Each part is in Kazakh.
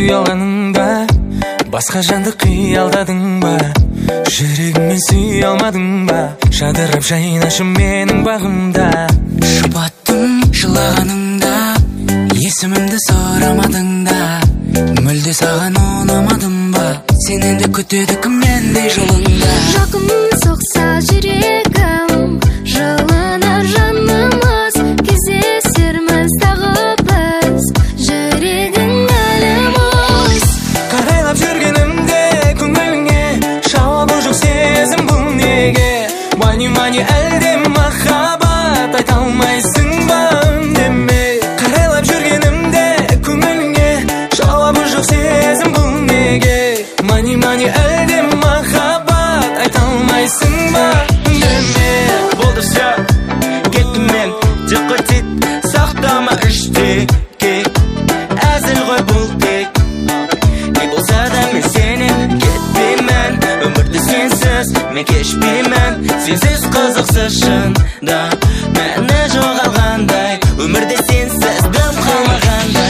ұялғаныңда басқа жанды қиялдадың ба? Жүрегіңмен сүйе алмадың ба? Жадырап жайнашы менің бағымда. Жұбаттым жылағаныңда, есімімді сұрамадың да. Мүлде саған ұнамадым ба? Сен енді күтеді кім мендей жолыңда. Жақын соқса жүрегім, жылынар жанымыз, кездесерміз тағы біз, жүрегің әлі мұз. Қарайлап жүргенімде көңіліңе жауабы жоқ сезім бұл неге? Мани әлде махаббат айта алмайсың ба үндеме? Қарайлап жүргенімде көңіліңе жауабы жоқ сезім бұл неге? Мани әлде махаббат айта алмайсың ба үндеме? Болды все, кеттім мен, декотит, сақтама іштегі. Әзіл ғой бұл тек, не болса да мен сенен кетпеймін. Өмірді сенсіз мен кешпеймін, сенсіз қызықсыз шында мәні жоғалғандай, өмірде сенсіз дым қалмағандай.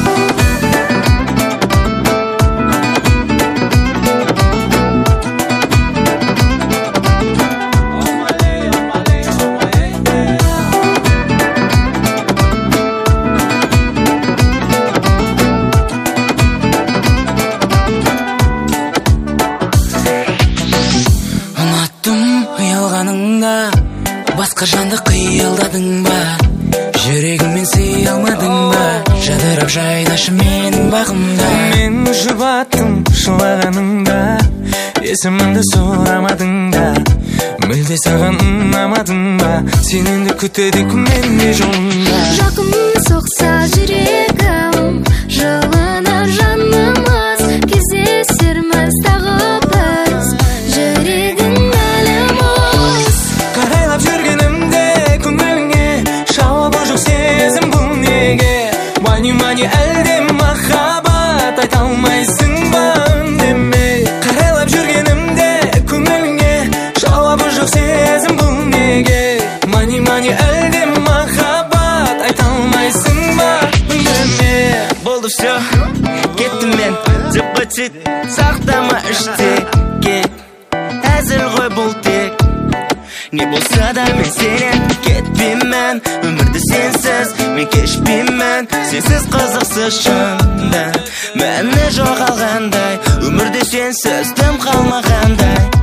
Ұялғаныңда басқа жанды қиялдадың ба? Жүрегіңмен сүйе алмадың ба? Жадырап жайнашы менің бағымда. Мен жұбаттым жылағаныңда, есімімді сұрамадың да. Мүлде саған ұнамадың ба? Сен енді күтеді кім мендей жолыңда. Жақын соқса жүрегім, жылынар жанымыз, кездесерміз тағы біз, жүрегің әлі мұз. Қарайлап жүргенімде көңіліңе жауабы жоқ сезім бұл неге? Мани әлде махаббат айта алмайсың ба үндеме? Қарайлап жүргенімде көңіліңе жауабы жоқ сезім бұл неге? Мани әлде махаббат айта алмайсың ба үндеме? Болды все, кеттім мен, декотит, сақтама іштегі. Әзіл ғой бұл тек, не болса да мен сенен кетпеймін. Өмірді сенсіз мен кешпеймін, сенсіз қызықсыз шында мәні жоғалғандай, өмірде сенсіз дым қалмағандай.